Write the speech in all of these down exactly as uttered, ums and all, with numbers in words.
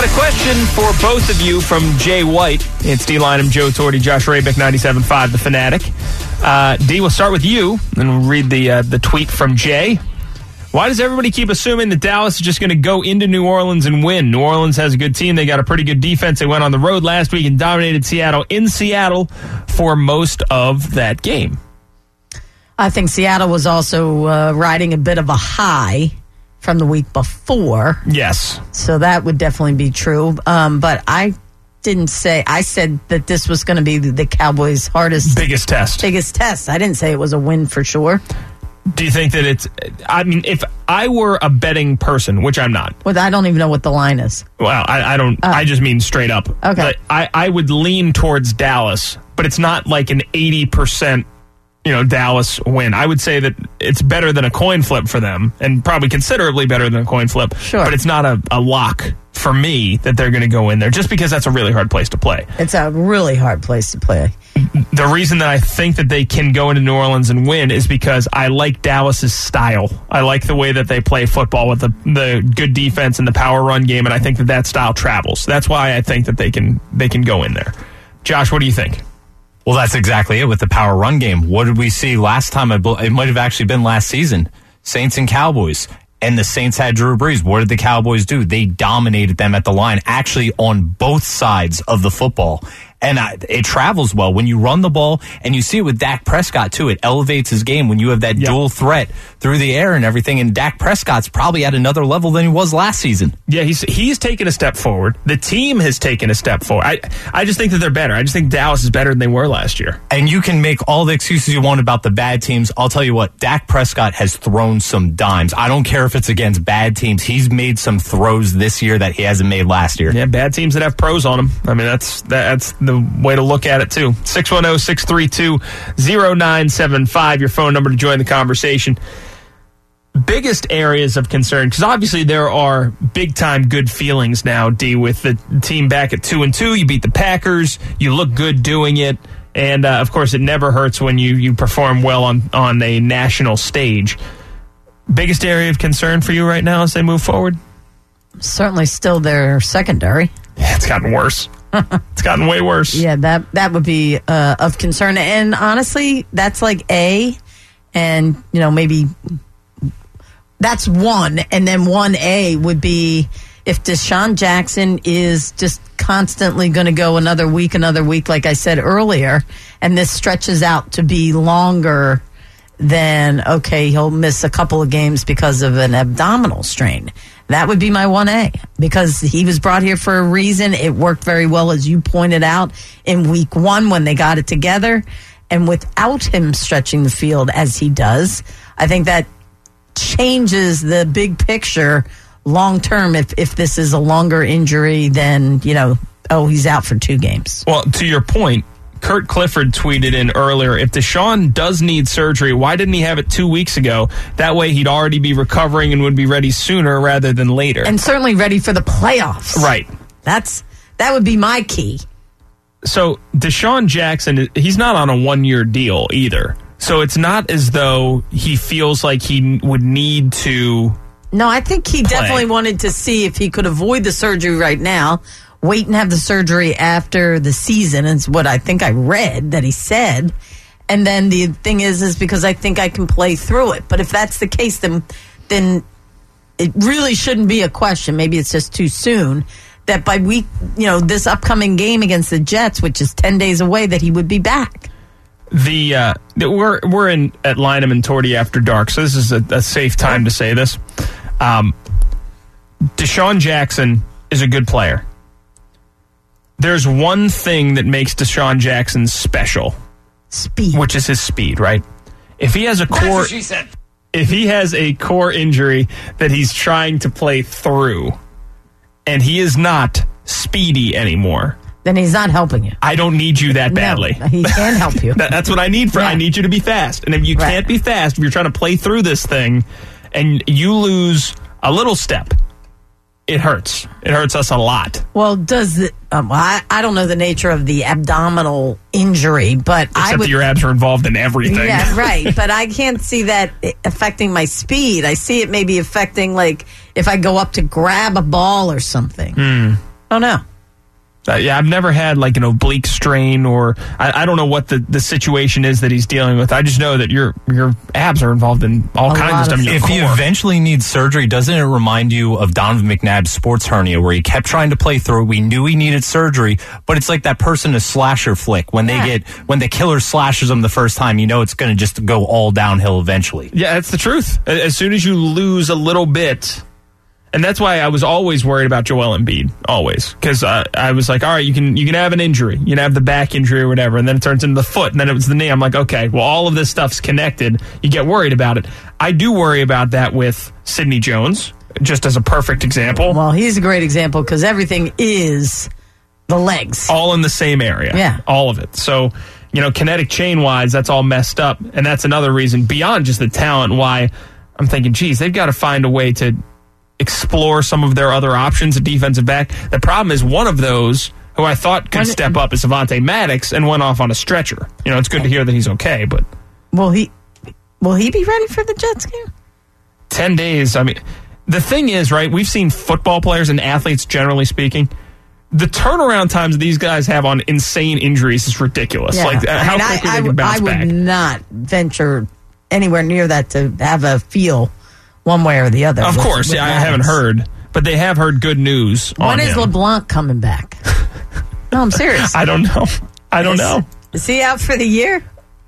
got a question for both of you from Jay White. It's D. Lynam, Joe Torty, Josh Rabick, ninety-seven point five, The Fanatic. Uh, D, we'll start with you, and we'll read the uh, the tweet from Jay. Why does everybody keep assuming that Dallas is just going to go into New Orleans and win? New Orleans has a good team. They got a pretty good defense. They went on the road last week and dominated Seattle in Seattle for most of that game. I think Seattle was also uh, riding a bit of a high from the week before. Yes. So that would definitely be true. Um, but I didn't say, I said that this was going to be the Cowboys' hardest. Biggest test. Biggest test. I didn't say it was a win for sure. Do you think that it's, I mean, if I were a betting person, which I'm not. Well, I don't even know what the line is. Well, I, I don't, uh, I just mean straight up. Okay. But I, I would lean towards Dallas, but it's not like an eighty percent, you know, Dallas win. I would say that it's better than a coin flip for them, and probably considerably better than a coin flip. Sure. But it's not a, a lock for me that they're going to go in there, just because that's a really hard place to play. It's a really hard place to play. The reason that I think that they can go into New Orleans and win is because I like Dallas's style. I like the way that they play football with the, the good defense and the power run game, and I think that that style travels. That's why I think that they can they can go in there. Josh, what do you think? Well, that's exactly it with the power run game. What did we see last time? It might have actually been last season. Saints and Cowboys. And the Saints had Drew Brees. What did the Cowboys do? They dominated them at the line, actually on both sides of the football. And uh, it travels well. When you run the ball, and you see it with Dak Prescott, too, it elevates his game when you have that yep. dual threat through the air and everything. And Dak Prescott's probably at another level than he was last season. Yeah, he's he's taken a step forward. The team has taken a step forward. I, I just think that they're better. I just think Dallas is better than they were last year. And you can make all the excuses you want about the bad teams. I'll tell you what, Dak Prescott has thrown some dimes. I don't care if it's against bad teams. He's made some throws this year that he hasn't made last year. Yeah, bad teams that have pros on them. I mean, that's that's the way to look at it, too. six one zero, six three two, zero nine seven five, your phone number to join the conversation. Biggest areas of concern, because obviously there are big-time good feelings now, D, with the team back at two and two. You beat the Packers. You look good doing it. And, uh, of course, it never hurts when you, you perform well on, on a national stage. Biggest area of concern for you right now as they move forward? Certainly still their secondary. Yeah, it's gotten worse. It's gotten way worse. Yeah, that that would be uh, of concern. And honestly, that's like A, and, you know, maybe that's one. And then one A would be if Deshaun Jackson is just constantly going to go another week, another week, like I said earlier, and this stretches out to be longer than, okay, he'll miss a couple of games because of an abdominal strain. That would be my one A, because he was brought here for a reason. It worked very well, as you pointed out, in week one when they got it together. And without him stretching the field as he does, I think that changes the big picture long term if, if this is a longer injury than, you know, oh, he's out for two games. Well, to your point, Kurt Clifford tweeted in earlier, if Deshaun does need surgery, why didn't he have it two weeks ago? That way he'd already be recovering and would be ready sooner rather than later. And certainly ready for the playoffs. Right. That's that would be my key. So Deshaun Jackson, he's not on a one-year deal either. So it's not as though he feels like he would need to No, I think he play. definitely wanted to see if he could avoid the surgery right now. Wait and have the surgery after the season is what I think I read that he said. And then the thing is, is because I think I can play through it. But if that's the case, then then it really shouldn't be a question. Maybe it's just too soon that by week, you know, this upcoming game against the Jets, which is ten days away, that he would be back. The uh, we're we're in at Lynam and Torty After Dark, so this is a, a safe time to say this. Um, Deshaun Jackson is a good player. There's one thing that makes Deshaun Jackson special. Speed. Which is his speed, right? If he has a core... That's what she said. If he has a core injury that he's trying to play through, and he is not speedy anymore... Then he's not helping you. I don't need you that badly. No, he can help you. that, that's what I need for... Yeah. I need you to be fast. And if you right. can't be fast, if you're trying to play through this thing, and you lose a little step... It hurts. It hurts us a lot. Well, does the, um, I, I don't know the nature of the abdominal injury, but Except I would, that your abs are involved in everything. Yeah, right. But I can't see that affecting my speed. I see it maybe affecting, like, if I go up to grab a ball or something. Mm. Oh, no. Uh, yeah, I've never had like an oblique strain, or I, I don't know what the, the situation is that he's dealing with. I just know that your your abs are involved in all A kinds lot of stuff. of in your If he core. eventually needs surgery, doesn't it remind you of Donovan McNabb's sports hernia, where he kept trying to play through it? We knew he needed surgery, but it's like that person in a slasher flick. When they Yeah. get when the killer slashes them the first time, you know it's going to just go all downhill eventually. Yeah, that's the truth. As soon as you lose a little bit, and that's why I was always worried about Joel Embiid, always, because uh, I was like, all right, you can you can have an injury, you can have the back injury or whatever, and then it turns into the foot, and then it was the knee. I'm like, okay, well, all of this stuff's connected. You get worried about it. I do worry about that with Sidney Jones, just as a perfect example. Well, he's a great example because everything is the legs. All in the same area. Yeah. All of it. So, you know, kinetic chain-wise, that's all messed up, and that's another reason, beyond just the talent, why I'm thinking, geez, they've got to find a way to explore some of their other options at defensive back. The problem is one of those, who I thought could When- step up, is Avonte Maddox, and went off on a stretcher. You know, it's good to hear that he's okay, but Will he will he be ready for the Jets game? ten days, I mean, the thing is, right, we've seen football players and athletes, generally speaking, the turnaround times these guys have on insane injuries is ridiculous. Yeah. Like, uh, I how mean, I- quickly I they can would- bounce I would back. not venture anywhere near that to have a feel one way or the other. Of with- course, with yeah, I Maddox. haven't heard, but they have heard good news on When is him. LeBlanc coming back? No, I'm serious. I don't know. I don't Is- know. Is he out for the year?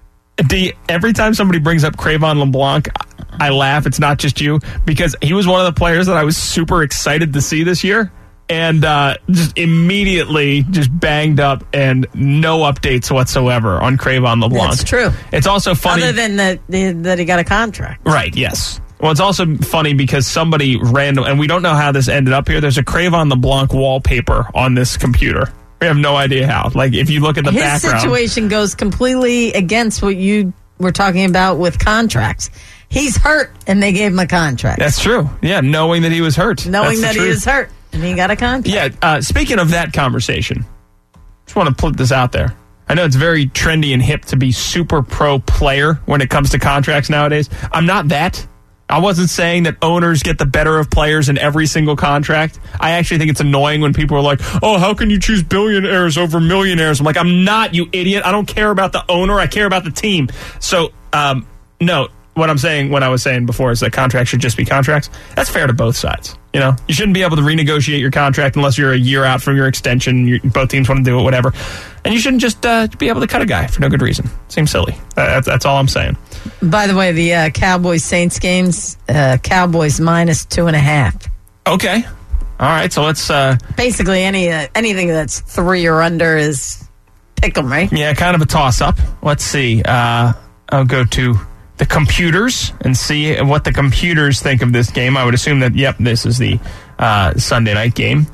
Do you- every time somebody brings up Cravon LeBlanc, I laugh. It's not just you, because he was one of the players that I was super excited to see this year, and uh, just immediately just banged up, and no updates whatsoever on Cravon LeBlanc. That's true. It's also funny. Other than that, that he got a contract. Right, yes. Well, it's also funny because somebody random, and we don't know how this ended up here. There's a Cravon LeBlanc wallpaper on this computer. We have no idea how. Like, if you look at the His background. situation goes completely against what you were talking about with contracts. He's hurt, and they gave him a contract. That's true. Yeah, knowing that he was hurt. Knowing That's that the he truth. is hurt, and he got a contract. Yeah, uh, speaking of that conversation, just want to put this out there. I know it's very trendy and hip to be super pro player when it comes to contracts nowadays. I'm not that. I wasn't saying that owners get the better of players in every single contract. I actually think it's annoying when people are like, oh, how can you choose billionaires over millionaires? I'm like, I'm not, you idiot. I don't care about the owner. I care about the team. So, um, no, what I'm saying, what I was saying before is that contracts should just be contracts. That's fair to both sides. You know, you shouldn't be able to renegotiate your contract unless you're a year out from your extension. You, both teams want to do it, whatever. And you shouldn't just uh, be able to cut a guy for no good reason. Seems silly. Uh, that's, that's all I'm saying. By the way, the uh, Cowboys Saints games, uh, Cowboys minus two and a half. Okay. All right. So let's, uh, Basically, any uh, anything that's three or under is pick 'em, right? yeah, kind of a toss up. Let's see. Uh, I'll go to the computers and see what the computers think of this game. I would assume that, yep, this is the uh, Sunday night game.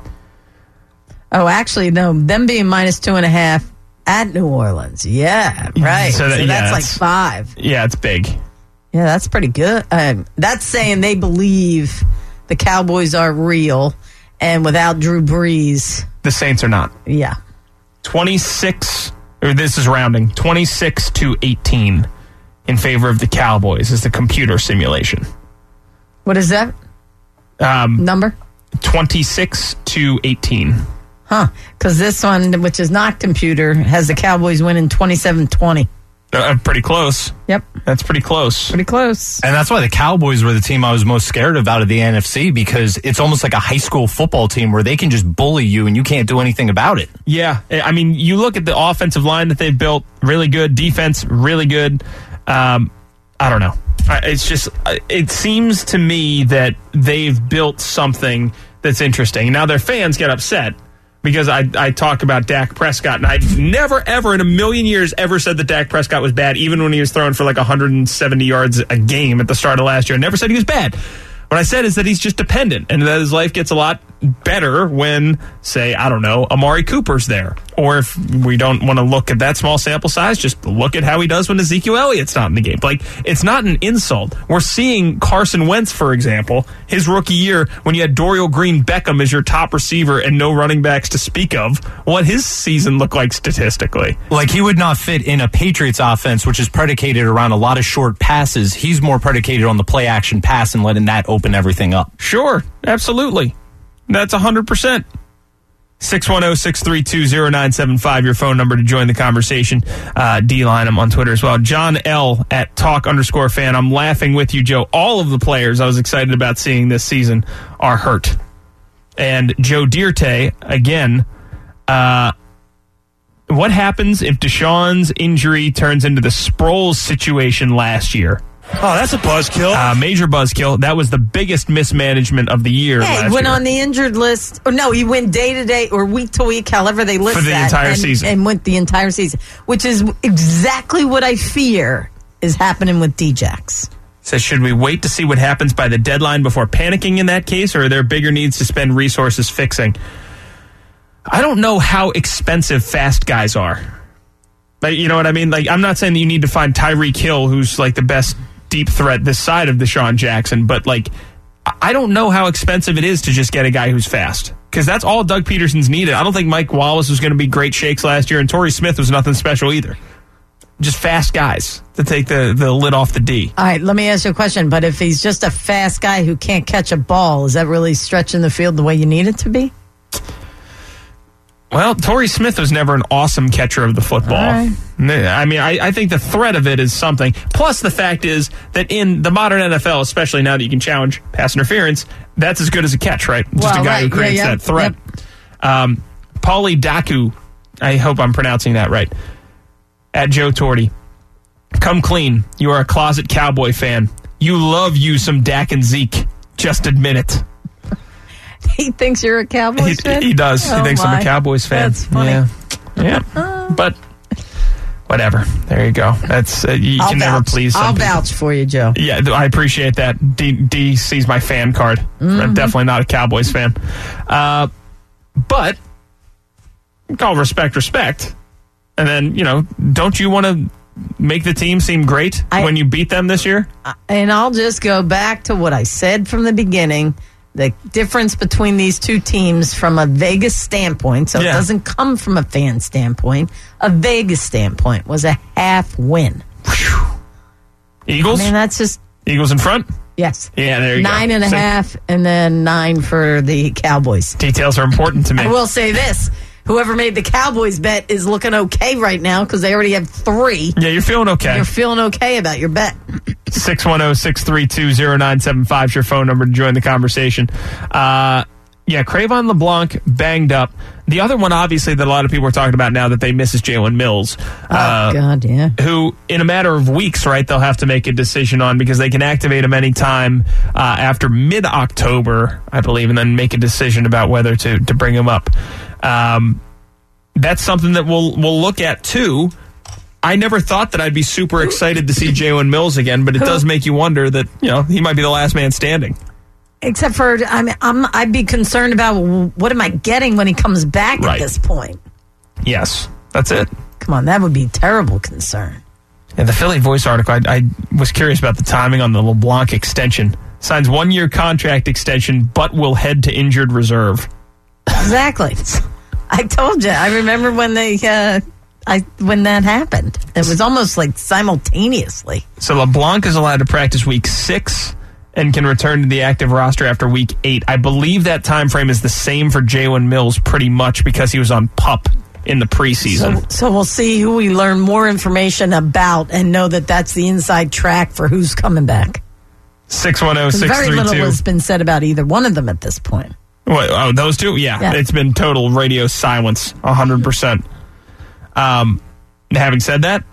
Oh, actually, no. Them being minus two and a half at New Orleans. Yeah, right. So So, that- yeah, that's like that's- five. Yeah, it's big. Yeah, that's pretty good. Um, that's saying they believe the Cowboys are real, and without Drew Brees, The Saints are not. yeah. twenty-six, or this is rounding, twenty-six to eighteen in favor of the Cowboys is the computer simulation. What is that Um, number? twenty-six to eighteen. Huh. Because this one, which is not computer, has the Cowboys winning twenty-seven twenty. Uh, pretty close. Yep. That's pretty close. Pretty close. And that's why the Cowboys were the team I was most scared of out of the N F C, because it's almost like a high school football team where they can just bully you and you can't do anything about it. Yeah, I mean, you look at the offensive line that they've built, really good. Defense, really good. Um, I don't know. I- It's just, uh, it seems to me that they've built something that's interesting. Now, their fans get upset because I, I talk about Dak Prescott, and I never, ever in a million years ever said that Dak Prescott was bad, even when he was throwing for like one hundred seventy yards a game at the start of last year. I never said he was bad. What I said is that he's just dependent, and that his life gets a lot better when, say, I don't know, Amari Cooper's there. Or if we don't want to look at that small sample size, just look at how he does when Ezekiel Elliott's not in the game. Like, it's not an insult. We're seeing Carson Wentz, for example, his rookie year, when you had Dorial Green Beckham as your top receiver and no running backs to speak of, what his season looked like statistically. Like, he would not fit in a Patriots offense, which is predicated around a lot of short passes. He's more predicated on the play action pass and letting that open everything up. Sure, absolutely. That's one hundred percent. six one zero, six three two, zero nine seven five, your phone number to join the conversation. Uh, D-line them on Twitter as well. John L. at talk underscore fan. I'm laughing with you, Joe. All of the players I was excited about seeing this season are hurt. And Joe Dierte, again, uh, what happens if Deshaun's injury turns into the Sproles situation last year? Oh, that's a buzzkill. Uh, major buzzkill. That was the biggest mismanagement of the year. Yeah, last he went year. on the injured list. Or no, he went day to day or week to week, however they list For the that, entire and, season. And went the entire season, which is exactly what I fear is happening with D-Jax. Says, should we wait to see what happens by the deadline before panicking in that case, or are there bigger needs to spend resources fixing? I don't know how expensive fast guys are. Like, you know what I mean? Like, I'm not saying that you need to find Tyreek Hill, who's like the best deep threat this side of Deshaun Jackson, but like, I don't know how expensive it is to just get a guy who's fast, because that's all Doug Peterson's needed. I don't think Mike Wallace was going to be great shakes last year, and Torrey Smith was nothing special either. Just fast guys to take the, the lid off the D. All right, let me ask you a question. But if he's just a fast guy who can't catch a ball, is that really stretching the field the way you need it to be? Well, Torrey Smith was never an awesome catcher of the football. Right. I mean, I, I think the threat of it is something. Plus, the fact is that in the modern N F L, especially now that you can challenge pass interference, that's as good as a catch, right? Just Well, a guy right. who creates Yeah, yeah. that threat. Yep. Um, Paulie Daku, I hope I'm pronouncing that right, at Joe Torty. Come clean. You are a closet Cowboy fan. You love you some Dak and Zeke. Just admit it. He thinks you're a Cowboys He, fan? he does. Oh, he thinks I'm my. a Cowboys fan. That's funny. Yeah, yeah. But whatever. There you go. That's uh, you I'll can vouch. never please some I'll people. vouch for you, Joe. Yeah, I appreciate that. D, D sees my fan card. Mm-hmm. I'm definitely not a Cowboys fan. Uh, but call respect respect. And then, you know, don't you want to make the team seem great I- when you beat them this year? And I'll just go back to what I said from the beginning. The difference between these two teams from a Vegas standpoint, so Yeah. it doesn't come from a fan standpoint, a Vegas standpoint, was a half win. Eagles? I mean, that's just, Eagles in front? yes. Yeah, there you Nine go. and a See? half, and then nine for the Cowboys. Details are important to me. I will say this. Whoever made the Cowboys bet is looking okay right now because they already have three. Yeah, you're feeling okay. You're feeling okay about your bet. six one zero, six three two, zero nine seven five is your phone number to join the conversation. Uh, yeah, Cravon LeBlanc banged up. The other one, obviously, that a lot of people are talking about now that they miss is Jalen Mills. Oh, uh, God, yeah. Who, in a matter of weeks, right, they'll have to make a decision on because they can activate him anytime uh, after mid-October, I believe, and then make a decision about whether to, to bring him up. Um, that's something that we'll we'll look at, too. I never thought that I'd be super excited to see Jalen Mills again, but it does make you wonder that, you know, he might be the last man standing. Except for, I mean, I'm, I'd be concerned about what am I getting when he comes back Right. at this point. Yes, that's it. Come on, that would be a terrible concern. Yeah, the Philly Voice article, I, I was curious about the timing on the LeBlanc extension. Signs one-year contract extension, but will head to injured reserve. Exactly. I told you. I remember when they, uh, I when that happened. It was almost like simultaneously. So LeBlanc is allowed to practice week six and can return to the active roster after week eight. I believe that time frame is the same for Jalen Mills pretty much because he was on PUP in the preseason. So, so we'll see who we learn more information about and know that that's the inside track for who's coming back. six one zero, six Very three little two. has been said about either one of them at this point. What, oh, those two? Yeah. Yeah. It's been total radio silence, one hundred percent. Um, having said that,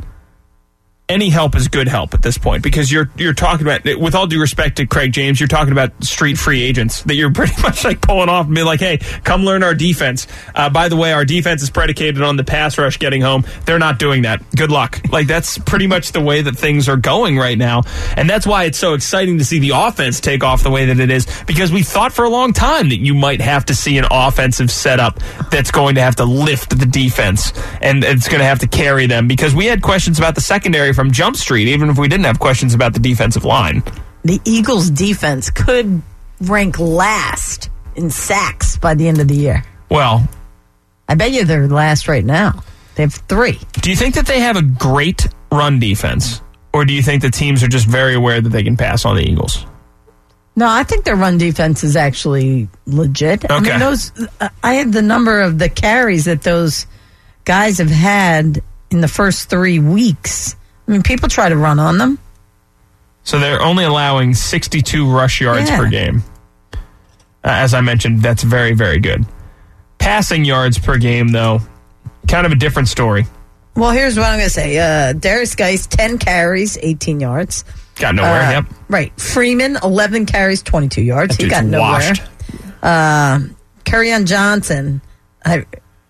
any help is good help at this point because you're you're talking about, with all due respect to Craig James, you're talking about street free agents that you're pretty much like pulling off and being like, hey, come learn our defense. Uh, by the way, our defense is predicated on the pass rush getting home. They're not doing that. Good luck. Like, that's pretty much the way that things are going right now. And that's why it's so exciting to see the offense take off the way that it is, because we thought for a long time that you might have to see an offensive setup that's going to have to lift the defense and it's going to have to carry them, because we had questions about the secondary from Jump Street, even if we didn't have questions about the defensive line. The Eagles' defense could rank last in sacks by the end of the year. Well, I bet you they're last right now. They have three. do you think that they have a great run defense, or do you think the teams are just very aware that they can pass on the Eagles? No, I think their run defense is actually legit. Okay. I mean, those. Uh, I had the number of the carries that those guys have had in the first three weeks. I mean, people try to run on them. So they're only allowing sixty-two rush yards Yeah. per game. Uh, as I mentioned, that's very, very good. Passing yards per game, though, kind of a different story. Well, here's what I'm going to say. Uh, Darius Geis, ten carries, eighteen yards. Got nowhere, Uh, yep. Right. Freeman, eleven carries, twenty-two yards. That He got dude's nowhere. washed. Uh, Kerryon Johnson, I,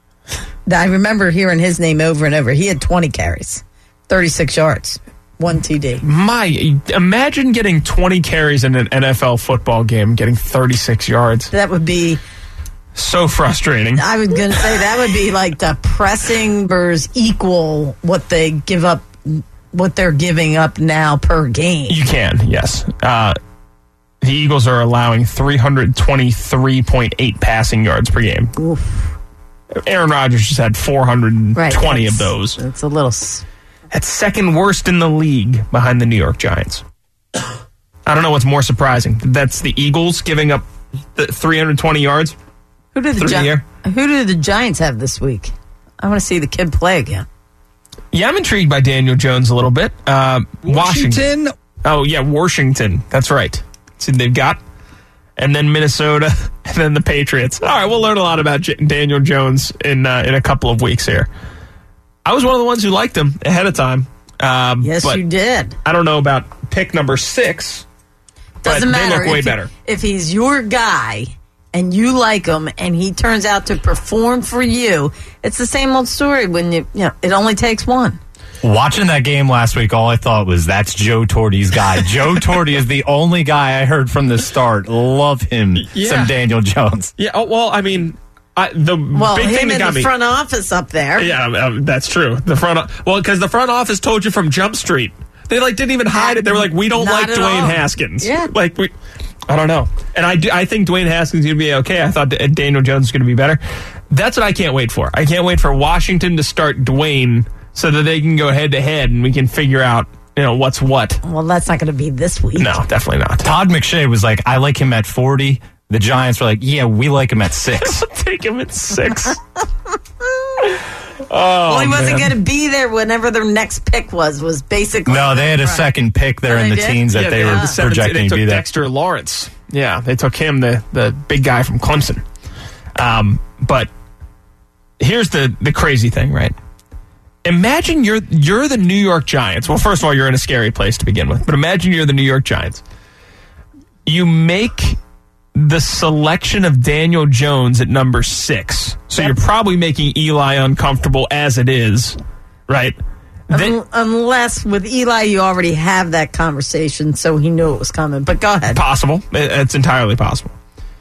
I remember hearing his name over and over. He had twenty carries, thirty-six yards, one T D. My, imagine getting twenty carries in an N F L football game, getting thirty-six yards. That would be, So frustrating. I was going to say, that would be like the pressing versus equal what they give up, what they're giving up now per game. You can, yes. Uh, the Eagles are allowing three hundred twenty-three point eight passing yards per game. Oof. Aaron Rodgers just had four hundred twenty Right, of those. It's a little. s- That's second worst in the league behind the New York Giants. I don't know what's more surprising. That's the Eagles giving up the three hundred twenty yards. Who did the Through the Gi- air. Who did the Giants have this week? I want to see the kid play again. Yeah, I'm intrigued by Daniel Jones a little bit. Uh, Washington. Washington. Oh, yeah, Washington. That's right. See, they've got. And then Minnesota, and then the Patriots. All right, we'll learn a lot about J- Daniel Jones in uh, in a couple of weeks here. I was one of the ones who liked him ahead of time. Um, Yes, but you did. I don't know about pick number six, Doesn't but matter. they look way if he- better. if he's your guy and you like him and he turns out to perform for you, it's the same old story when you, you know, it only takes one. Watching that game last week, all I thought was, that's Joe Torte's guy. Joe Torte is the only guy I heard from the start. Love him, Yeah. some Daniel Jones. Yeah, oh, well, I mean, I, the Well, big thing him that in got the me. front office up there. Yeah, uh, that's true. The front, o- well, because the front office told you from Jump Street, they like didn't even hide it. They were like, "We don't Not like at Dwayne all. Haskins." Yeah. like we, I don't know, and I do, I think Dwayne Haskins is going to be okay. I thought D- Daniel Jones is going to be better. That's what I can't wait for. I can't wait for Washington to start Dwayne so that they can go head to head and we can figure out, you know, what's what. Well, that's not going to be this week. No, definitely not. Todd McShay was like, I like him at forty. The Giants were like, yeah, we like him at six. Take him at six. well, he wasn't man. going to be there whenever their next pick was, was basically. No, they had a Right. second pick there Oh, in they the did? teens that Yeah, they had were the seventeen projecting They to took be there. Dexter Lawrence. Yeah, they took him, the the big guy from Clemson. Um, but here's the the crazy thing, right? Imagine you're you're the New York Giants. Well, first of all, you're in a scary place to begin with. But imagine you're the New York Giants. You make the selection of Daniel Jones at number six. So Yep. you're probably making Eli uncomfortable as it is, right? Then, Un- unless with Eli, you already have that conversation, so he knew it was coming. But go ahead. possible. It- It's entirely possible.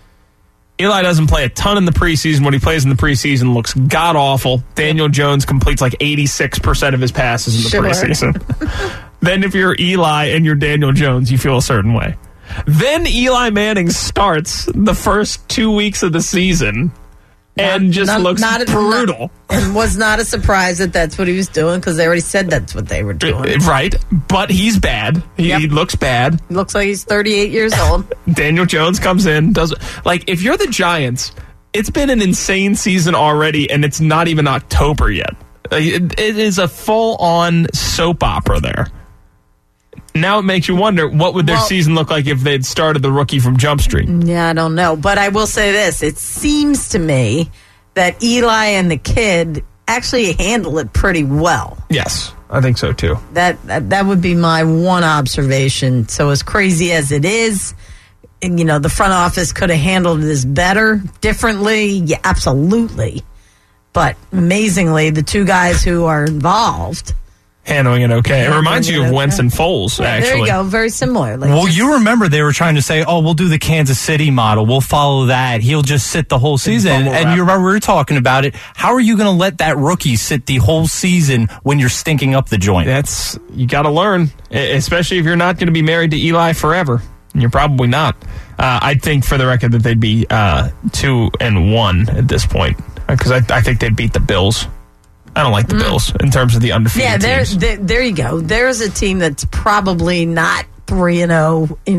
Eli doesn't play a ton in the preseason. What he plays in the preseason looks god awful. Daniel Jones completes like eighty-six percent of his passes in the Sure. preseason. Then if you're Eli and you're Daniel Jones, you feel a certain way. Then Eli Manning starts the first two weeks of the season and Not- just not- looks not- brutal. And was not a surprise that that's what he was doing because they already said that's what they were doing. Right? But he's bad. He, Yep. he looks bad. Looks like he's thirty-eight years old. Daniel Jones comes in, does like if you're the Giants, it's been an insane season already, and it's not even October yet. Like, It, it is a full-on soap opera there. Now it makes you wonder what would their Well- season look like if they'd started the rookie from Jump Street. Yeah, I don't know. But I will say this. It seems to me that Eli and the kid actually handle it pretty well. Yes, I think so too. That, that that would be my one observation. So as crazy as it is, and, you know, the front office could have handled this better, differently. Yeah, absolutely. But amazingly, the two guys who are involved. Handling it okay. It Handling reminds you it of okay. Wentz and Foles, Yeah, actually. there you go. Very similar. Like Well, just- you remember they were trying to say, oh, we'll do the Kansas City model. We'll follow that. He'll just sit the whole season. bubble And wrap. you remember we were talking about it. How are you going to let that rookie sit the whole season when you're stinking up the joint? That's you got to learn, e- especially if you're not going to be married to Eli forever. And you're probably not. Uh, I think, for the record, that they'd be uh, two and one at this point because I, I think they'd beat the Bills. I don't like the Bills in terms of the undefeated Yeah, there, teams. there, there you go. There's a team that's probably not three and zero in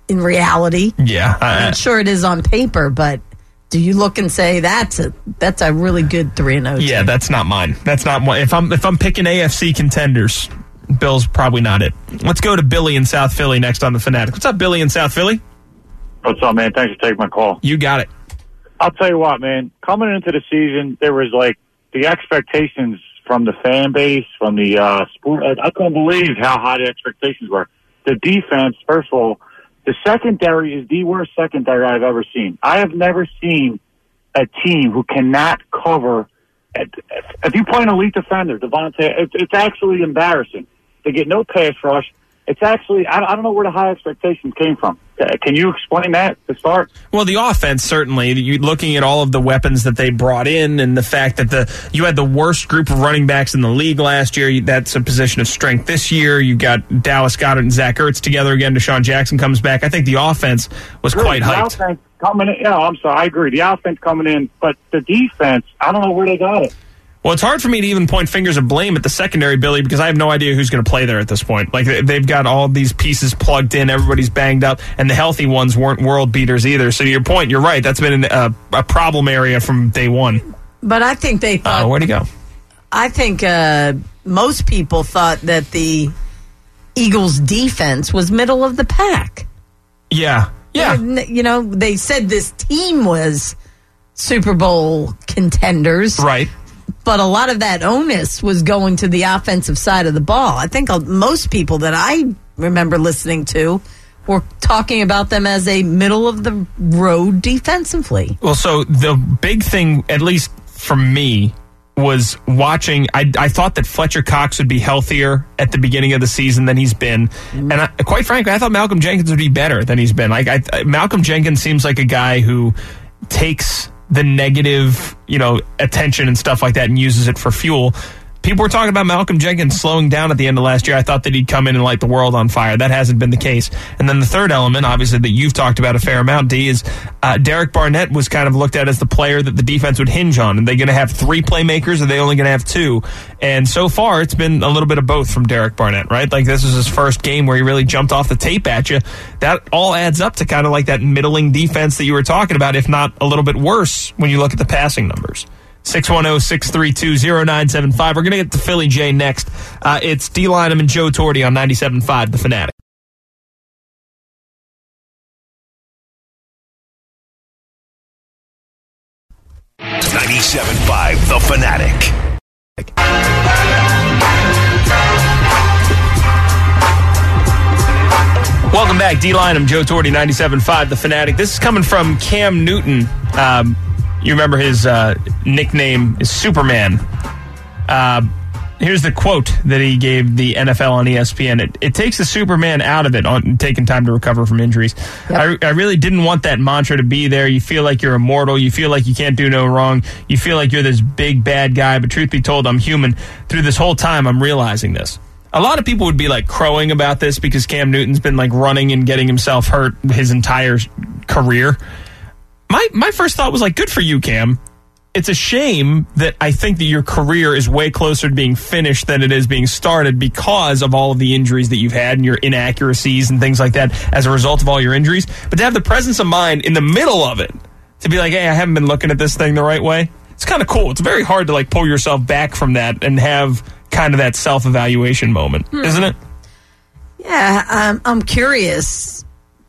in reality. Yeah. I, I'm sure it is on paper, but do you look and say that's a that's a really good three and oh? Yeah, that's not mine. That's not one. If I'm if I'm picking A F C contenders, Bill's probably not it. Let's go to Billy in South Philly next on the Fanatic. What's up, Billy in South Philly? What's up, man? Thanks for taking my call. You got it. I'll tell you what, man. Coming into the season, there was like the expectations from the fan base, from the uh, sport. I couldn't believe how high the expectations were. The defense, first of all, the secondary is the worst secondary I've ever seen. I have never seen a team who cannot cover. If you play an elite defender, Devontae, it's, it's actually embarrassing. They get no pass rush. It's actually, I, I don't know where the high expectations came from. Uh, can you explain that to start? Well, the offense, certainly. You looking at all of the weapons that they brought in and the fact that the you had the worst group of running backs in the league last year. That's a position of strength this year. You got Dallas Goedert and Zach Ertz together again. Deshaun Jackson comes back. I think the offense was Good. quite the hyped. Offense coming in, yeah, I'm sorry. I agree. The offense coming in, but the defense, I don't know where they got it. Well, it's hard for me to even point fingers of blame at the secondary, Billy, because I have no idea who's going to play there at this point. Like, they've got all these pieces plugged in, everybody's banged up, and the healthy ones weren't world beaters either. So to your point, you're right. That's been a, a problem area from day one. But I think they thought... Uh, where'd he go? I think uh, most people thought that the Eagles' defense was middle of the pack. Yeah. Yeah. You know, they said this team was Super Bowl contenders. Right. But a lot of that onus was going to the offensive side of the ball. I think most people that I remember listening to were talking about them as a middle-of-the-road defensively. Well, so the big thing, at least for me, was watching. I, I thought that Fletcher Cox would be healthier at the beginning of the season than he's been. Mm-hmm. And I, quite frankly, I thought Malcolm Jenkins would be better than he's been. Like I, Malcolm Jenkins seems like a guy who takes the negative, you know, attention and stuff like that and uses it for fuel. People were talking about Malcolm Jenkins slowing down at the end of last year. I thought that he'd come in and light the world on fire. That hasn't been the case. And then the third element, obviously, that you've talked about a fair amount, D, is uh, Derek Barnett was kind of looked at as the player that the defense would hinge on. Are they going to have three playmakers, or are they only going to have two? And so far, it's been a little bit of both from Derek Barnett, right? Like, this was his first game where he really jumped off the tape at you. That all adds up to kind of like that middling defense that you were talking about, if not a little bit worse when you look at the passing numbers. six one zero, six three two, zero nine seven five. We're going to get to Philly J next. Uh, it's D. Lynam and Joe Torti on ninety-seven point five, The Fanatic. ninety-seven point five, The Fanatic. Welcome back, D. Lynam, Joe Torti, ninety-seven point five, The Fanatic. This is coming from Cam Newton. Um, you remember his uh, nickname is Superman. Uh, here's the quote that he gave the N F L on E S P N. It, it takes the Superman out of it on taking time to recover from injuries. Yep. I, I really didn't want that mantra to be there. You feel like you're immortal. You feel like you can't do no wrong. You feel like you're this big, bad guy. But truth be told, I'm human. Through this whole time, I'm realizing this. A lot of people would be like crowing about this because Cam Newton's been like running and getting himself hurt his entire career. My my first thought was like, good for you, Cam. It's a shame that I think that your career is way closer to being finished than it is being started because of all of the injuries that you've had and your inaccuracies and things like that as a result of all your injuries. But to have the presence of mind in the middle of it, to be like, hey, I haven't been looking at this thing the right way, it's kind of cool. It's very hard to like pull yourself back from that and have kind of that self-evaluation moment, hmm. isn't it? Yeah, um, I'm curious.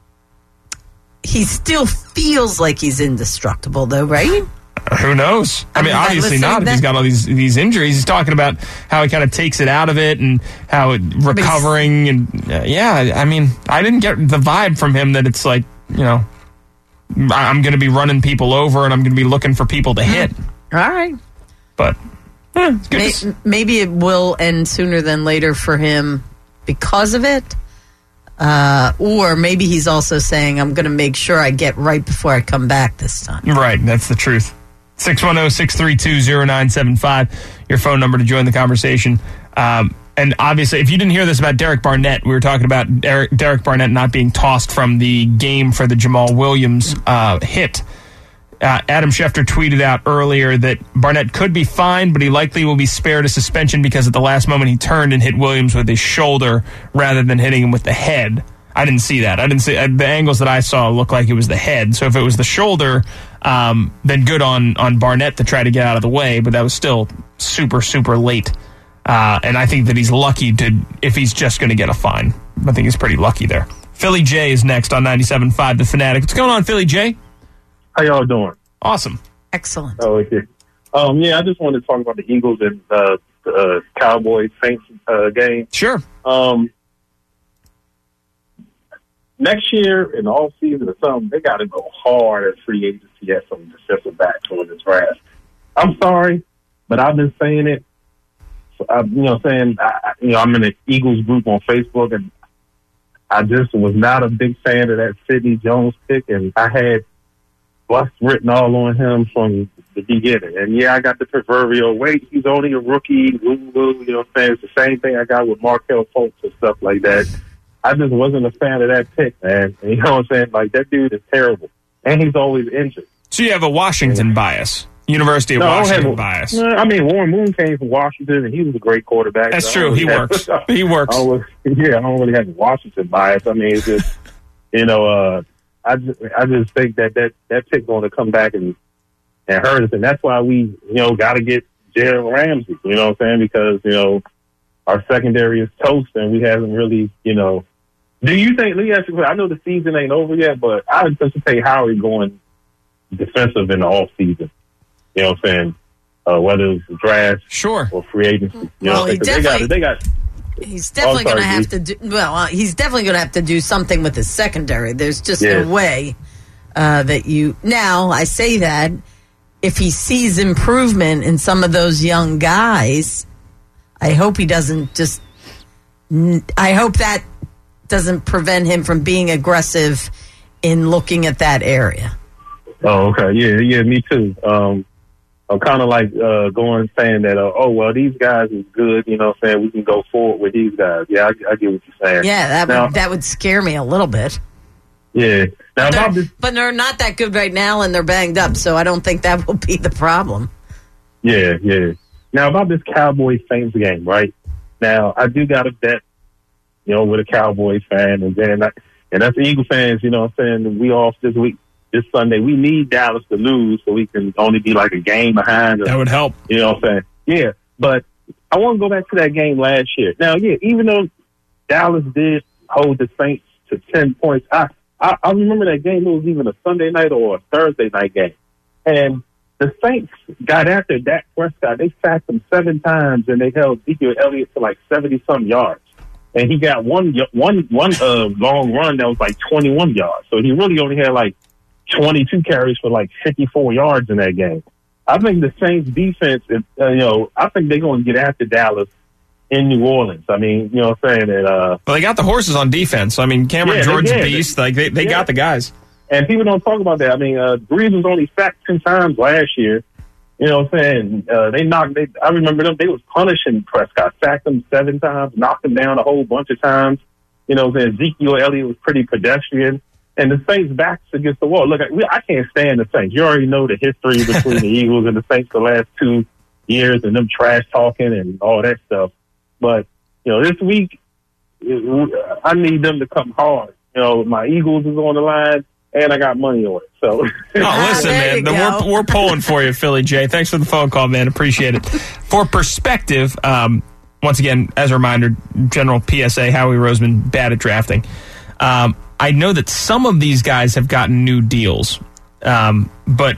He still feels like he's indestructible, though, right? Who knows? I, I mean, obviously not. If he's got all these these injuries, he's talking about how he kind of takes it out of it and how it recovering and uh, yeah. I mean, I didn't get the vibe from him that it's like, you know, I'm going to be running people over and I'm going to be looking for people to hit. All right, but yeah, May, to... maybe it will end sooner than later for him because of it. Uh, or maybe he's also saying, I'm going to make sure I get right before I come back this time. Right, that's the truth. six one zero, six three two, zero nine seven five, your phone number to join the conversation. Um, and obviously, if you didn't hear this about Derek Barnett, we were talking about Derek, Derek Barnett not being tossed from the game for the Jamal Williams uh, hit. Uh, Adam Schefter tweeted out earlier that Barnett could be fine, but he likely will be spared a suspension because at the last moment he turned and hit Williams with his shoulder rather than hitting him with the head. I didn't see that. I didn't see uh, the angles that I saw looked like it was the head. So if it was the shoulder, um, then good on, on Barnett to try to get out of the way. But that was still super, super late. Uh, and I think that he's lucky to if he's just going to get a fine. I think he's pretty lucky there. Philly J is next on ninety-seven point five The Fanatic. What's going on, Philly J? How y'all doing? Awesome. Excellent. Oh, okay. Um, yeah, I just wanted to talk about the Eagles and uh, uh, Cowboys Saints uh, game. Sure. Um, next year in the off season or something, they got to go hard at free agency at some defensive back toward the draft. I'm sorry, but I've been saying it. I, you know, saying I, you know, I'm in the Eagles group on Facebook, and I just was not a big fan of that Sidney Jones pick, and I had bust written all on him from the beginning. And yeah, I got the proverbial, wait, he's only a rookie, woo woo, you know what I'm saying? It's the same thing I got with Markelle Fultz and stuff like that. I just wasn't a fan of that pick, man. And you know what I'm saying? Like, that dude is terrible. And he's always injured. So you have a Washington yeah. bias. University of no, Washington a, bias. No, I mean, Warren Moon came from Washington, and he was a great quarterback. That's so true. He have, works. He works. I was, yeah, I don't really have a Washington bias. I mean, it's just, you know, uh, I just, I just think that that, that pick going to come back and, and hurt us. And that's why we, you know, got to get Jalen Ramsey, you know what I'm saying? Because, you know, our secondary is toast, and we haven't really, you know. Do you think, let me ask you, I know the season ain't over yet, but I anticipate Howie going defensive in the off season. You know what I'm saying? Uh, whether it's the draft sure. or free agency. You well, know, he definitely, they got, they got, he's definitely oh, going to have to do, well, uh, he's definitely going to have to do something with his secondary. There's just yeah. no way uh, that you, now I say that if he sees improvement in some of those young guys, I hope he doesn't just, I hope that doesn't prevent him from being aggressive in looking at that area. Oh, okay. Yeah, yeah, me too. Um, I'm kind of like uh, going saying that, uh, oh, well, these guys is good, you know what I'm saying? We can go forward with these guys. Yeah, I, I get what you're saying. Yeah, that now, would that would scare me a little bit. Yeah. Now, But about they're, this, but they're not that good right now, and they're banged up, so I don't think that will be the problem. yeah, yeah. Now, about this Cowboys Saints game, right? Now, I do got to bet, you know, with a Cowboys fan, and then I, and that's the Eagle fans, you know what I'm saying? We off this week. This Sunday, we need Dallas to lose so we can only be like a game behind. Or, that would help. You know what I'm saying? Yeah, but I want to go back to that game last year. Now, yeah, even though Dallas did hold the Saints to ten points, I, I, I remember that game. It was even a Sunday night or a Thursday night game. And the Saints got after Dak Prescott. They sacked him seven times, and they held Ezekiel Elliott to like seventy-some yards. And he got one, one, one uh, long run that was like twenty-one yards. So he really only had like twenty-two carries for like fifty-four yards in that game. I think the Saints defense, is, uh, you know, I think they're going to get after Dallas in New Orleans. I mean, you know what I'm saying? That, uh, well, they got the horses on defense. I mean, Cameron yeah, Jordan's yeah, a beast. Like they, they yeah. got the guys. And people don't talk about that. I mean, uh, Breeze was only sacked ten times last year. You know what I'm saying? Uh, they knocked. They, I remember them. They was punishing Prescott, sacked him seven times, knocked him down a whole bunch of times. You know what I'm saying? Ezekiel Elliott was pretty pedestrian. And the Saints' backs against the wall. Look, we, I can't stand the Saints. You already know the history between the Eagles and the Saints the last two years and them trash talking and all that stuff. But, you know, this week, it, I need them to come hard. You know, my Eagles is on the line, and I got money on it. So, oh, listen, There man, you the, we're, we're pulling for you, Philly J. Thanks for the phone call, man. Appreciate it. For perspective, um, once again, as a reminder, general P S A, Howie Roseman, bad at drafting. Um, I know that some of these guys have gotten new deals, um, but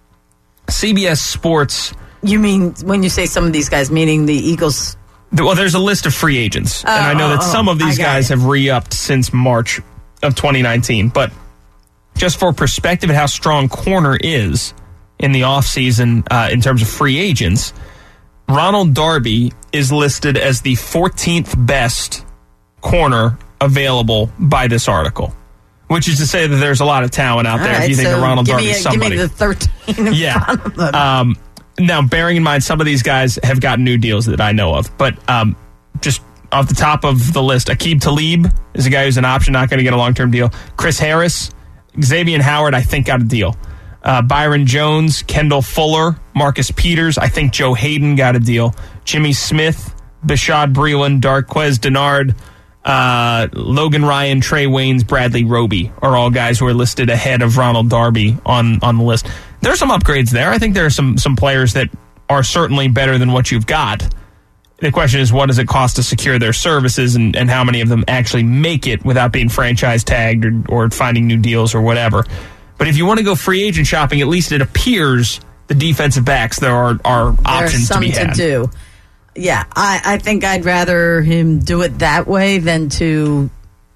C B S Sports... You mean when you say some of these guys, meaning the Eagles? Well, there's a list of free agents, Oh, and I know that oh, some of these I got guys it. have re-upped since March of twenty nineteen. But just for perspective of how strong corner is in the offseason uh, in terms of free agents, Ronald Darby is listed as the fourteenth best corner available by this article, which is to say that there's a lot of talent out All there right, if you think so that Ronald give Darby me a, is somebody. Give me the thirteen in Yeah. front of them. Um, now, bearing in mind, some of these guys have gotten new deals that I know of, but um, just off the top of the list, Aqib Talib is a guy who's an option, not going to get a long-term deal. Chris Harris, Xavier Howard, I think got a deal. Uh, Byron Jones, Kendall Fuller, Marcus Peters, I think Joe Hayden got a deal. Jimmy Smith, Bashad Breeland, Darquez Denard, uh, Logan Ryan, Trey Waynes, Bradley Roby are all guys who are listed ahead of Ronald Darby on, on the list. There's some upgrades there. I think there are some, some players that are certainly better than what you've got. The question is, what does it cost to secure their services, and, and how many of them actually make it without being franchise tagged or, or finding new deals or whatever. But if you want to go free agent shopping, at least it appears the defensive backs, there are, are options to be had. There's some to do. Yeah, I, I think I'd rather him do it that way than to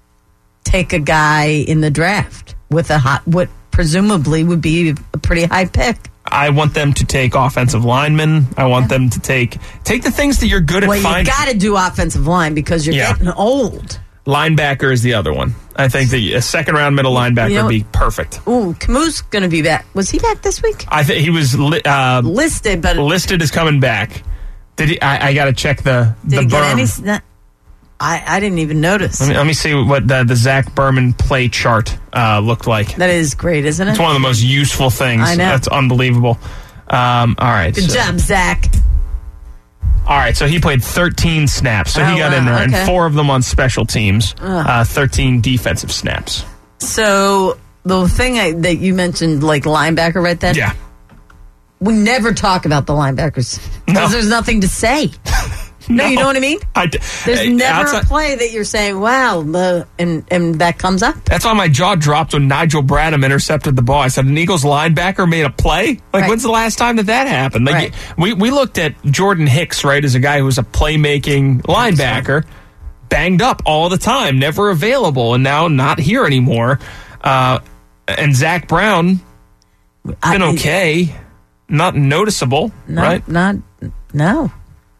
take a guy in the draft with a hot, what presumably would be a pretty high pick. I want them to take offensive linemen. I want them to take take the things that you're good at well, finding. Well, you got to do offensive line because you're yeah. getting old. Linebacker is the other one. I think that a second-round middle linebacker you know, would be perfect. Ooh, Camus going to be back. Was he back this week? I think he was li- uh, listed, but listed as coming back. Did he? I, I got to check the did the he berm. Get any, I I didn't even notice. Let me, let me see what the, the Zach Berman play chart uh, looked like. That is great, isn't it? It's one of the most useful things. I know. That's unbelievable. Um, all right. Good so. job, Zach. All right, so he played thirteen snaps. So oh, he got wow, in there, okay. and four of them on special teams, uh, thirteen defensive snaps. So the thing I, that you mentioned, like linebacker right then? Yeah. We never talk about the linebackers because No. there's nothing to say. No, no, you know what I mean? I d- There's uh, never outside, a play that you're saying, wow, the, and, and that comes up. That's why my jaw dropped when Nigel Bradham intercepted the ball. I said, an Eagles linebacker made a play? Like, Right. when's the last time that that happened? Like, Right. we, we looked at Jordan Hicks, right, as a guy who was a playmaking linebacker, banged up all the time, never available, and now not here anymore. Uh, and Zach Brown, been I, okay. Not noticeable, no, right? Not, no.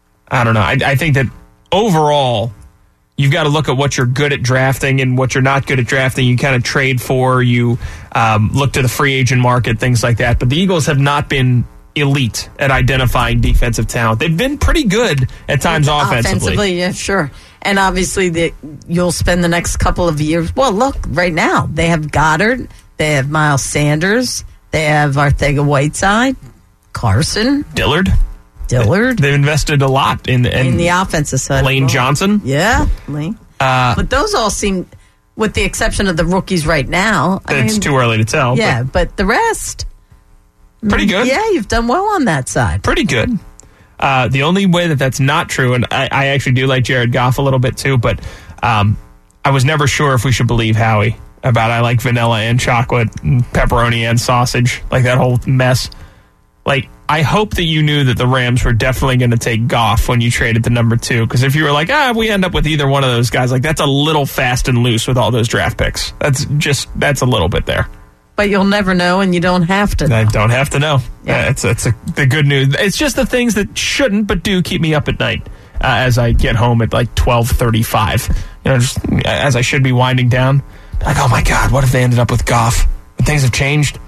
I don't know. I, I think that overall, you've got to look at what you're good at drafting and what you're not good at drafting. You kind of trade for, you um, look to the free agent market, things like that. But the Eagles have not been elite at identifying defensive talent. They've been pretty good at times offensively. Offensively, yeah, sure. And obviously, the, you'll spend the next couple of years. Well, look, right now, they have Goddard, they have Miles Sanders, they have Arcega-Whiteside, Carson, Dillard. Dillard. They've invested a lot in, in, in the offensive side. Lane Johnson. Yeah, Lane. Uh, but those all seem, with the exception of the rookies right now. I it's mean, too early to tell. Yeah, but, but the rest. Pretty good. Yeah, you've done well on that side. Pretty good. Uh, the only way that that's not true, and I, I actually do like Jared Goff a little bit too, but um, I was never sure if we should believe Howie about I like vanilla and chocolate and pepperoni and sausage, like that whole mess. Like, I hope that you knew that the Rams were definitely going to take Goff when you traded the number two, because if you were like, ah, we end up with either one of those guys, like that's a little fast and loose with all those draft picks. That's just, that's a little bit there. But you'll never know, and you don't have to know. I don't have to know. Yeah. Uh, it's it's a, the good news. It's just the things that shouldn't, but do keep me up at night uh, as I get home at like twelve thirty-five. You know, just as I should be winding down. Like, oh my God, what if they ended up with Goff? And things have changed.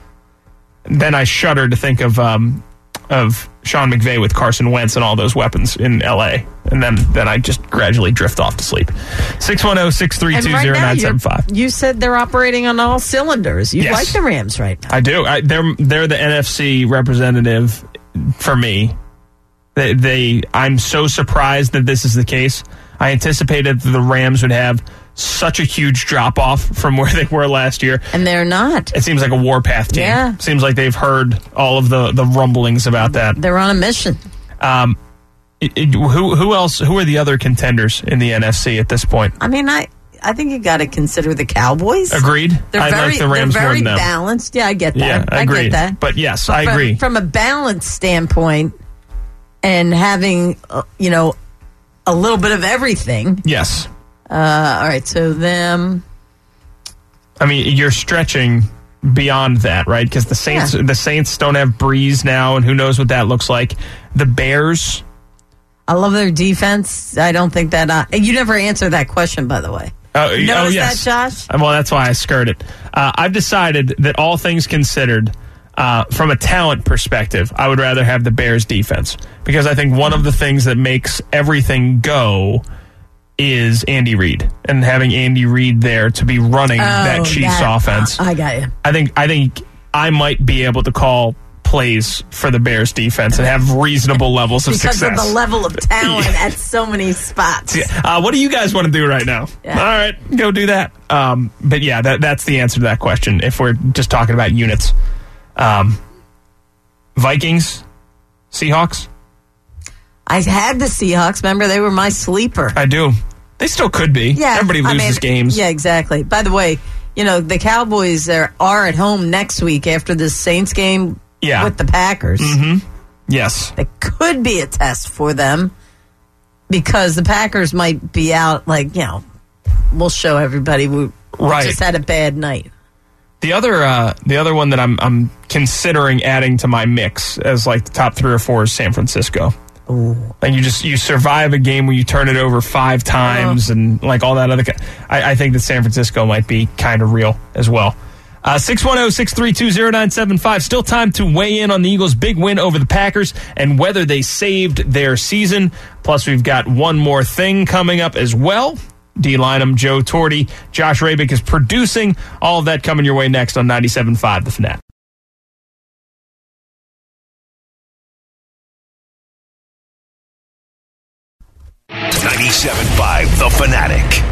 Then I shudder to think of um, of Sean McVay with Carson Wentz and all those weapons in L A. And then, then I just gradually drift off to sleep. six one zero, six three two, zero nine seven five. You said they're operating on all cylinders. You Yes. like the Rams right now. I do. I, they're they're the N F C representative for me. They, they I'm so surprised that this is the case. I anticipated that the Rams would have such a huge drop off from where they were last year. And they're not. It seems like a warpath team. Yeah. Seems like they've heard all of the, the rumblings about that. They're on a mission. Um, it, it, who who else? Who are the other contenders in the N F C at this point? I mean, I I think you got to consider the Cowboys. Agreed. They're I very, like the Rams they're more very than them. balanced. Yeah, I get that. Yeah, I agreed. get that. But yes, But I from, agree. From a balance standpoint, and having uh, you know a little bit of everything. Yes. Uh, all right, so them. I mean, you're stretching beyond that, right? Because the Saints, Yeah. the Saints don't have Breeze now, and who knows what that looks like. The Bears. I love their defense. I don't think that. Uh, you never answered that question, by the way. Uh, You oh notice yes, that, Josh? Well, that's why I skirted. Uh, I've decided that all things considered, uh, from a talent perspective, I would rather have the Bears defense, because I think one of the things that makes everything go is Andy Reid, and having Andy Reid there to be running that Oh, Chiefs that- offense. I got you. I think I think I might be able to call plays for the Bears defense and have reasonable levels of because success. Because of the level of talent at so many spots. Uh, what do you guys want to do right now? Yeah. All right, go do that. Um, but yeah, that, that's the answer to that question if we're just talking about units. Um, Vikings, Seahawks? I had the Seahawks. Remember, they were my sleeper. I do. They still could be. Yeah, Everybody loses I mean, games. Yeah, exactly. By the way, you know, the Cowboys are, are at home next week after the Saints game yeah. with the Packers. Mm-hmm. Yes. It could be a test for them because the Packers might be out, like, you know, we'll show everybody we, we right. just had a bad night. The other uh, the other one that I'm I'm considering adding to my mix as like the top three or four is San Francisco. Ooh. Like you just you survive a game where you turn it over five times oh. and like all that other. I, I think that San Francisco might be kind of real as well. Uh, six one zero, six three two, zero nine seven five. Still time to weigh in on the Eagles' big win over the Packers and whether they saved their season. Plus, we've got one more thing coming up as well. D. Lynam, Joe Torti, Josh Rabick is producing. All of that coming your way next on ninety-seven point five The Fanatic. ninety-seven point five The Fanatic.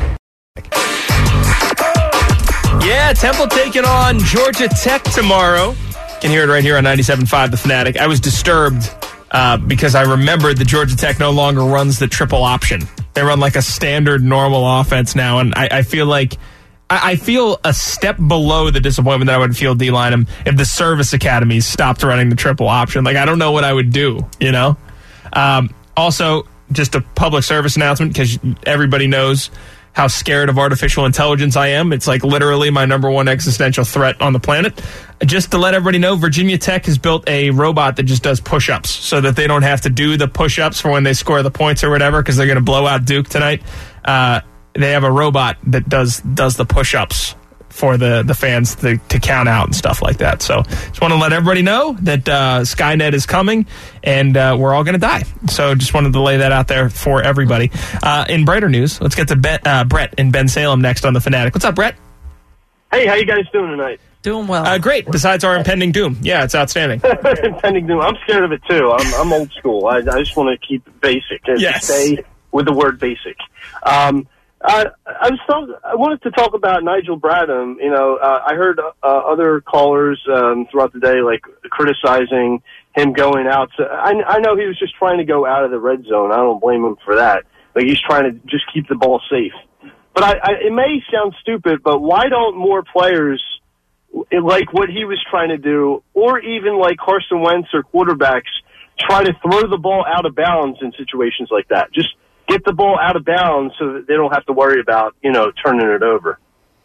Yeah, Temple taking on Georgia Tech tomorrow. You can hear it right here on ninety-seven point five The Fanatic. I was disturbed uh, because I remembered that Georgia Tech no longer runs the triple option. They run like a standard normal offense now, and I, I feel like I, I feel a step below the disappointment that I would feel, D. Lynam, if the service academies stopped running the triple option. Like, I don't know what I would do, you know? Um, also, just a public service announcement, because everybody knows how scared of artificial intelligence I am. It's like literally my number one existential threat on the planet. Just to let everybody know, Virginia Tech has built a robot that just does push-ups so that they don't have to do the push-ups for when they score the points or whatever, because they're going to blow out Duke tonight. Uh, they have a robot that does does the push-ups for the, the fans to, to count out and stuff like that. So just want to let everybody know that uh, Skynet is coming, and uh, we're all going to die. So just wanted to lay that out there for everybody. Uh, in brighter news, let's get to Ben, uh, Brett in Ben Salem next on The Fanatic. What's up, Brett? Hey, how you guys doing tonight? Doing well. Uh, great, besides our impending doom. Yeah, it's outstanding. Impending doom. I'm scared of it, too. I'm, I'm old school. I, I just want to keep it basic. And yes. Stay with the word basic. Um, I, I was talk, I wanted to talk about Nigel Bradham. You know, uh, I heard uh, other callers um, throughout the day, like, criticizing him going out. To, I, I know he was just trying to go out of the red zone. I don't blame him for that. Like, he's trying to just keep the ball safe. But I, I, it may sound stupid, but why don't more players, like what he was trying to do, or even like Carson Wentz or quarterbacks, try to throw the ball out of bounds in situations like that? Just get the ball out of bounds so that they don't have to worry about, you know, turning it over.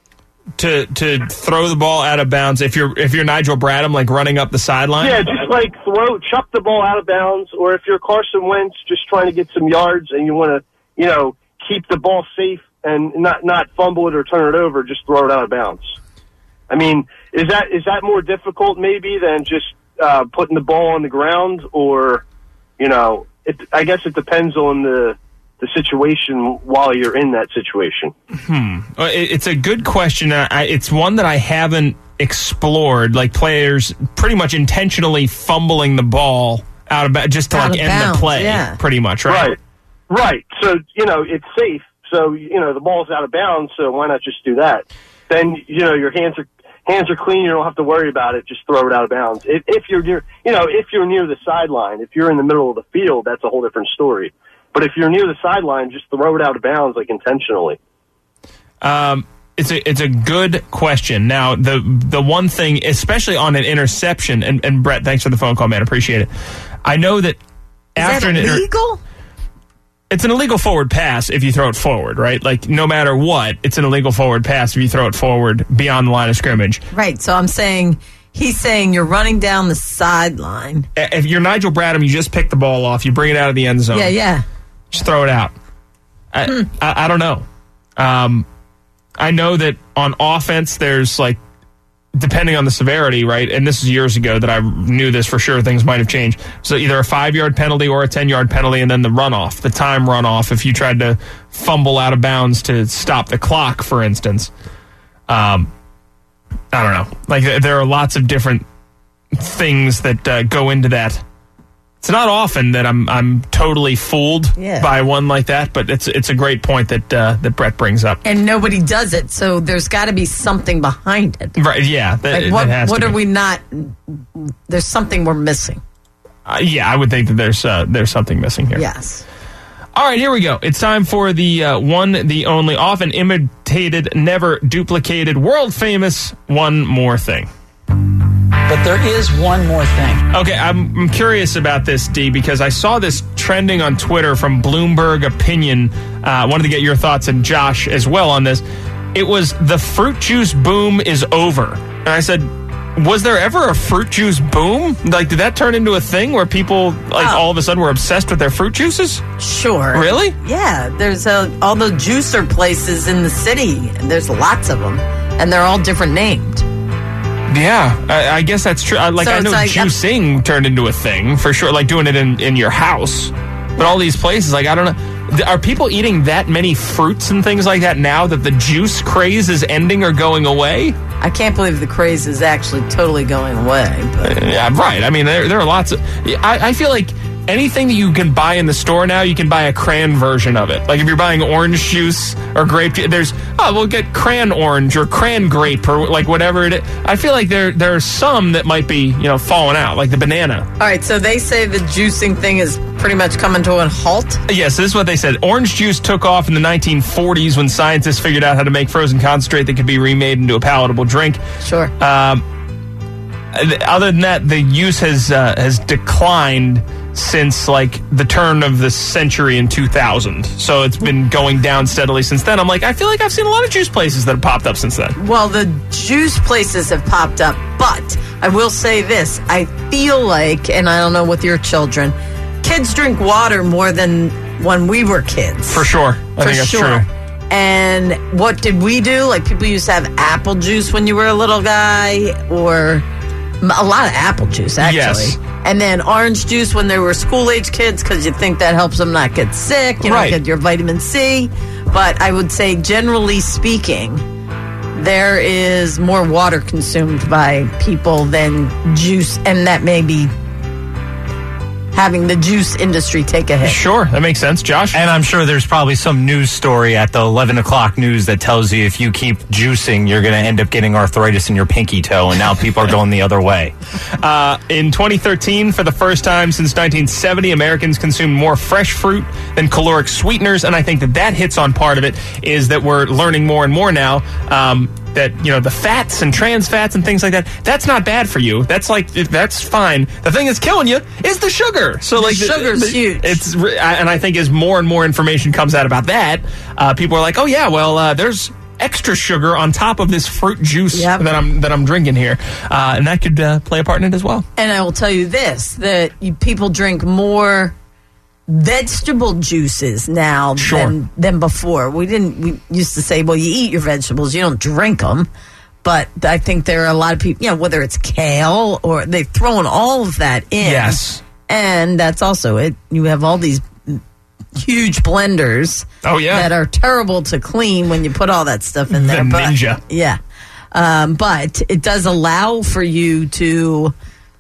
To to throw the ball out of bounds if you're if you're Nigel Bradham, like running up the sideline? Yeah, just like throw, chuck the ball out of bounds, or if you're Carson Wentz, just trying to get some yards and you want to, you know, keep the ball safe and not not fumble it or turn it over, just throw it out of bounds. I mean, is that is that more difficult maybe than just uh, putting the ball on the ground, or, you know, it, I guess it depends on the the situation while you're in that situation. Hmm. It's a good question. I, it's one that I haven't explored, like players pretty much intentionally fumbling the ball out of just to out like end bounds, the play, yeah. pretty much, right? Right. Right. So, you know, it's safe. So, you know, the ball's out of bounds, so why not just do that? Then, you know, your hands are hands are clean, you don't have to worry about it, just throw it out of bounds. If, if you're near, you know, if you're near the sideline, if you're in the middle of the field, that's a whole different story. But if you're near the sideline, just throw it out of bounds, like intentionally. Um, it's a it's a good question. Now, the the one thing, especially on an interception, and, and Brett, thanks for the phone call, man, appreciate it. I know that Is after that an inter- illegal? It's an illegal forward pass if you throw it forward, right? Like, no matter what, it's an illegal forward pass if you throw it forward beyond the line of scrimmage. Right. So I'm saying, he's saying you're running down the sideline. If you're Nigel Bradham, you just pick the ball off, you bring it out of the end zone. Yeah, yeah. Just throw it out. I, Hmm. I, I don't know. Um, I know that on offense, there's like, depending on the severity, right? And this is years ago that I knew this for sure. Things might have changed. So either a five-yard penalty or a ten-yard penalty, and then the runoff, the time runoff, if you tried to fumble out of bounds to stop the clock, for instance. Um, I don't know. Like, there are lots of different things that uh, go into that. It's not often that I'm I'm totally fooled Yeah. by one like that, but it's it's a great point that uh, that Brett brings up. And nobody does it, so there's got to be something behind it. Right? Yeah. That, Like what? that has What to are be. we not? There's something we're missing. Uh, yeah, I would think that there's uh, there's something missing here. Yes. All right, here we go. It's time for the uh, one, the only, often imitated, never duplicated, world famous One More Thing. But there is one more thing. Okay, I'm, I'm curious about this, D, because I saw this trending on Twitter from Bloomberg Opinion. I uh, wanted to get your thoughts, and Josh as well, on this. It was the fruit juice boom is over. And I said, was there ever a fruit juice boom? Like, did that turn into a thing where people, like, Oh. all of a sudden were obsessed with their fruit juices? Sure. Really? Yeah. There's uh, all the juicer places in the city. There's lots of them, and they're all different named. Yeah, I, I guess that's true. I, like, So I know it's like- juicing turned into a thing, for sure, like doing it in, in your house. But all these places, like, I don't know. Are people eating that many fruits and things like that now that the juice craze is ending or going away? I can't believe the craze is actually totally going away. But Yeah, right. I mean, there, there are lots of... I, I feel like anything that you can buy in the store now, you can buy a cran version of it. Like if you're buying orange juice or grape juice, there's, oh, we'll get cran orange or cran grape or like whatever it is. I feel like there there are some that might be, you know, falling out, like the banana. all right, so they say the juicing thing is pretty much coming to a halt. Yes, this is what they said. Orange juice took off in the nineteen forties when scientists figured out how to make frozen concentrate that could be remade into a palatable drink. Sure. Um, other than that, the use has uh, has declined since like the turn of the century in two thousand. So it's been going down steadily since then. I'm like, I feel like I've seen a lot of juice places that have popped up since then. Well, the juice places have popped up, but I will say this. I feel like, and I don't know with your children, kids drink water more than when we were kids. For sure. I For think that's sure. true. And what did we do? Like people used to have apple juice when you were a little guy, or a lot of apple juice, actually. Yes. And then orange juice when they were school-age kids because you think that helps them not get sick. You know, Right. get your vitamin C. But I would say, generally speaking, there is more water consumed by people than juice, and that may be having the juice industry take a hit. Sure, that makes sense. Josh? And I'm sure there's probably some news story at the eleven o'clock news that tells you if you keep juicing, you're going to end up getting arthritis in your pinky toe, and now people are going the other way. Uh, in twenty thirteen, for the first time since nineteen seventy, Americans consumed more fresh fruit than caloric sweeteners, and I think that that hits on part of it, is that we're learning more and more now um, that, you know, the fats and trans fats and things like that, that's not bad for you. That's like, that's fine. The thing that's killing you is the sugar. So The like sugar's the, huge. It's, and I think as more and more information comes out about that, uh, people are like, oh yeah, well, uh, there's extra sugar on top of this fruit juice Yep. that I'm that I'm drinking here, uh, and that could uh, play a part in it as well. And I will tell you this, that you, people drink more vegetable juices now Sure. than, than before. We didn't, we used to say, well, you eat your vegetables, you don't drink them. But I think there are a lot of people, you know, whether it's kale or they've thrown all of that in. Yes. And that's also it. You have all these huge blenders. Oh, yeah. That are terrible to clean when you put all that stuff in The there. But- Ninja. Yeah. Um, but it does allow for you to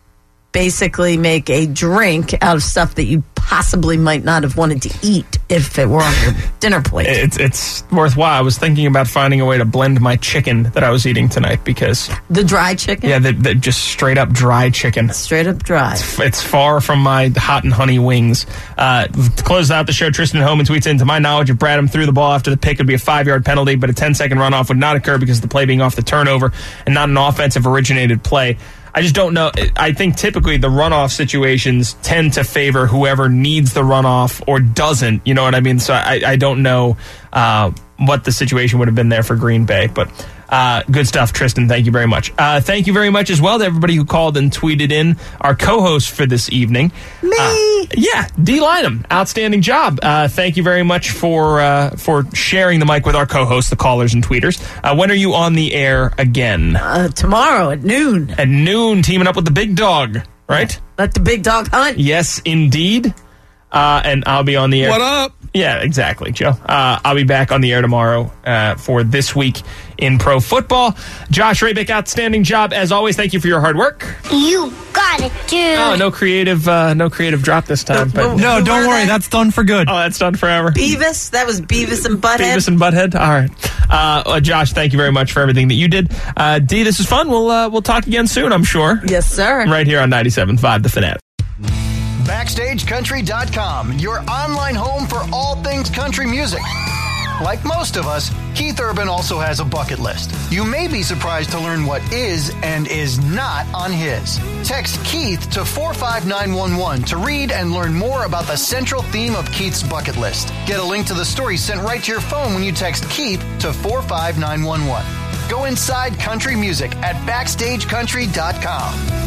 basically make a drink out of stuff that you possibly might not have wanted to eat if it were on your dinner plate. It's it's worthwhile. I was thinking about finding a way to blend my chicken that I was eating tonight because The dry chicken? yeah, the, the just straight up dry chicken. Straight up dry. It's far from my hot and honey wings. Uh, to close out the show, Tristan Homan tweets in, to my knowledge, if Bradham threw the ball after the pick, it would be a five-yard penalty, but a ten-second runoff would not occur because of the play being off the turnover and not an offensive originated play. I just don't know. I think typically the runoff situations tend to favor whoever needs the runoff or doesn't. You know what I mean? So I, I don't know uh, what the situation would have been there for Green Bay. But uh, good stuff, Tristan. Thank you very much. Uh, thank you very much as well to everybody who called and tweeted in. Our co-host for this evening. Me. Uh, yeah, D. Lynham. Outstanding job. Uh, thank you very much for uh, for sharing the mic with our co-hosts, the callers and tweeters. Uh, when are you on the air again? Uh, tomorrow at noon. At noon, teaming up with the big dog, right? Let the big dog hunt. Yes, indeed. uh, and I'll be on the air. What up? Yeah, exactly, Joe. Uh, I'll be back on the air tomorrow uh, for This Week in Pro Football. Josh Rabick, outstanding job as always. Thank you for your hard work. You got it, dude. Oh, no creative, uh, no creative drop this time. But No, don't worry. That's done for good. oh, that's done forever. Beavis? That was Beavis and Butthead. Beavis and Butthead. All right, uh, uh, Josh. Thank you very much for everything that you did. Uh, D, this is fun. We'll uh, we'll talk again soon, I'm sure. Yes, sir. Right here on ninety-seven point five The Fanatic. Backstage Country dot com, your online home for all things country music. Like most of us, Keith Urban also has a bucket list. You may be surprised to learn what is and is not on his. Text Keith to four five nine one one to read and learn more about the central theme of Keith's bucket list. Get a link to the story sent right to your phone when you text Keith to four five nine one one. Go inside country music at backstage country dot com.